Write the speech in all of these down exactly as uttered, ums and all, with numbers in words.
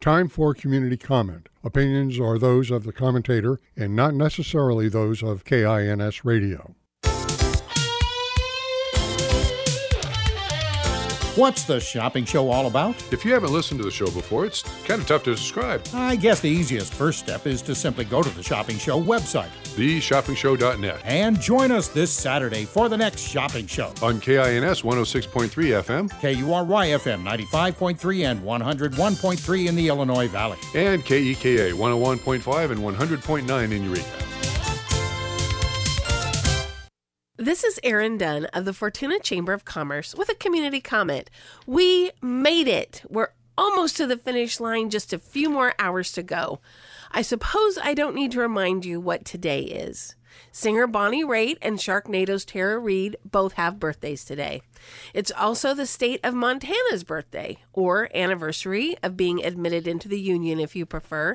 Time for community comment. Opinions are those of the commentator and not necessarily those of K I N S Radio. What's the shopping show all about? If you haven't listened to the show before, it's kind of tough to describe. I guess the easiest first step is to simply go to the Shopping Show website, the shopping show dot net, and join us this Saturday for the next shopping show. On K I N S one oh six point three F M, K U R Y F M ninety-five point three and one oh one point three in the Illinois Valley, and K E K A one oh one point five and one hundred point nine in Eureka. This is Erin Dunn of the Fortuna Chamber of Commerce with a community comment. We made it. We're almost to the finish line, just a few more hours to go. I suppose I don't need to remind you what today is. Singer Bonnie Raitt and Sharknado's Tara Reid both have birthdays today. It's also the state of Montana's birthday, or anniversary of being admitted into the Union if you prefer.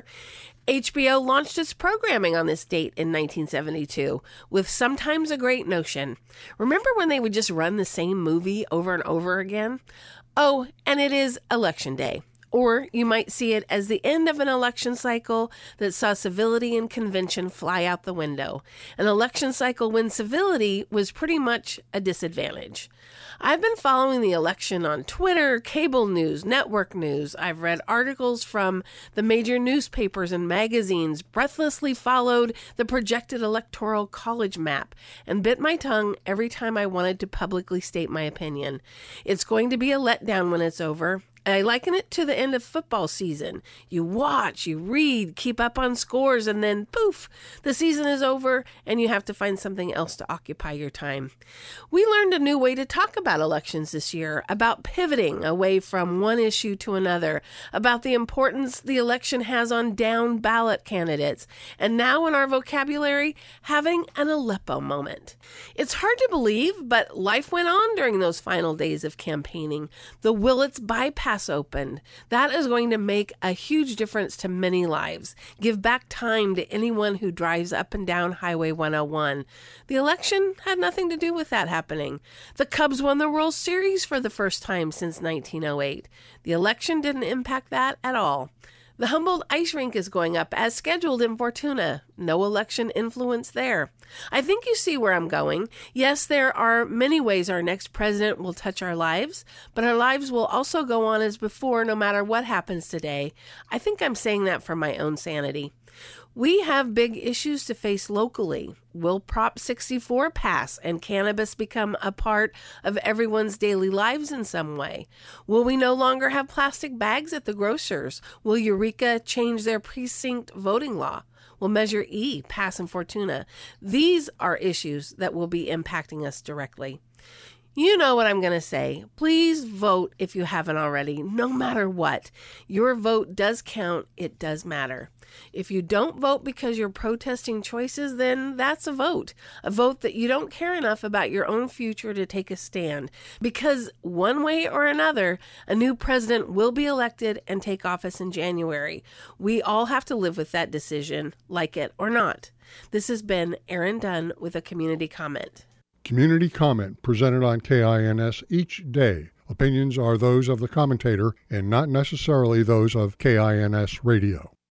H B O launched its programming on this date in nineteen seventy-two with Sometimes a Great Notion. Remember when they would just run the same movie over and over again? Oh, and it is Election Day. Or you might see it as the end of an election cycle that saw civility and convention fly out the window. An election cycle when civility was pretty much a disadvantage. I've been following the election on Twitter, cable news, network news. I've read articles from the major newspapers and magazines, breathlessly followed the projected electoral college map, and bit my tongue every time I wanted to publicly state my opinion. It's going to be a letdown when it's over. I liken it to the end of football season. You watch, you read, keep up on scores, and then poof, the season is over and you have to find something else to occupy your time. We learned a new way to talk about elections this year, about pivoting away from one issue to another, about the importance the election has on down ballot candidates, and now in our vocabulary, having an Aleppo moment. It's hard to believe, but life went on during those final days of campaigning. The Willits bypass opened. That is going to make a huge difference to many lives. Give back time to anyone who drives up and down Highway one oh one. The election had nothing to do with that happening. The Cubs won the World Series for the first time since nineteen oh eight. The election didn't impact that at all. The Humboldt Ice Rink is going up as scheduled in Fortuna. No election influence there. I think you see where I'm going. Yes, there are many ways our next president will touch our lives, but our lives will also go on as before no matter what happens today. I think I'm saying that for my own sanity. We have big issues to face locally. Will Prop sixty-four pass and cannabis become a part of everyone's daily lives in some way? Will we no longer have plastic bags at the grocers? Will Eureka change their precinct voting law? Will Measure E pass in Fortuna? These are issues that will be impacting us directly. You know what I'm going to say. Please vote if you haven't already, no matter what. Your vote does count. It does matter. If you don't vote because you're protesting choices, then that's a vote. A vote that you don't care enough about your own future to take a stand. Because one way or another, a new president will be elected and take office in January. We all have to live with that decision, like it or not. This has been Erin Dunn with a community comment. Community comment presented on K I N S each day. Opinions are those of the commentator and not necessarily those of K I N S Radio.